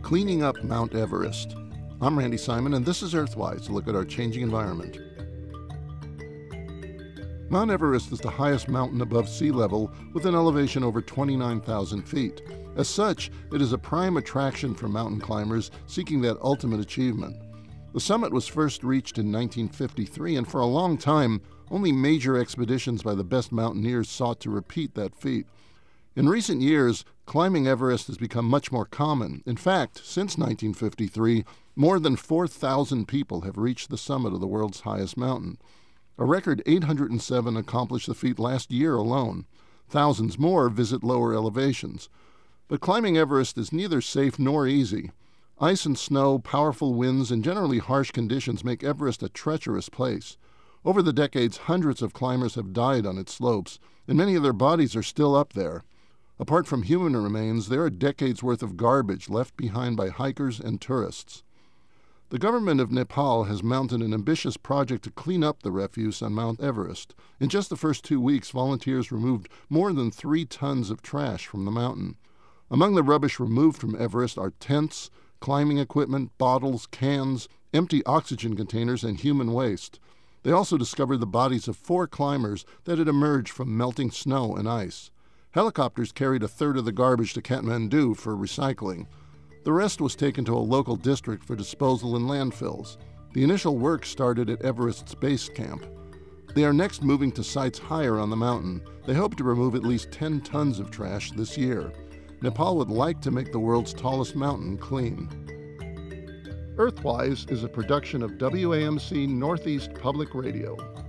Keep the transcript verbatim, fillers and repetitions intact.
Cleaning up Mount Everest. I'm Randy Simon, and this is Earthwise, a look at our changing environment. Mount Everest is the highest mountain above sea level with an elevation over twenty-nine thousand feet. As such, it is a prime attraction for mountain climbers seeking that ultimate achievement. The summit was first reached in nineteen fifty-three, and for a long time, only major expeditions by the best mountaineers sought to repeat that feat. In recent years, climbing Everest has become much more common. In fact, since nineteen fifty-three, more than four thousand people have reached the summit of the world's highest mountain. A record eight hundred seven accomplished the feat last year alone. Thousands more visit lower elevations. But climbing Everest is neither safe nor easy. Ice and snow, powerful winds, and generally harsh conditions make Everest a treacherous place. Over the decades, hundreds of climbers have died on its slopes, and many of their bodies are still up there. Apart from human remains, there are decades' worth of garbage left behind by hikers and tourists. The government of Nepal has mounted an ambitious project to clean up the refuse on Mount Everest. In just the first two weeks, volunteers removed more than three tons of trash from the mountain. Among the rubbish removed from Everest are tents, climbing equipment, bottles, cans, empty oxygen containers, and human waste. They also discovered the bodies of four climbers that had emerged from melting snow and ice. Helicopters carried a third of the garbage to Kathmandu for recycling. The rest was taken to a local district for disposal in landfills. The initial work started at Everest's base camp. They are next moving to sites higher on the mountain. They hope to remove at least ten tons of trash this year. Nepal would like to make the world's tallest mountain clean. Earthwise is a production of W A M C Northeast Public Radio.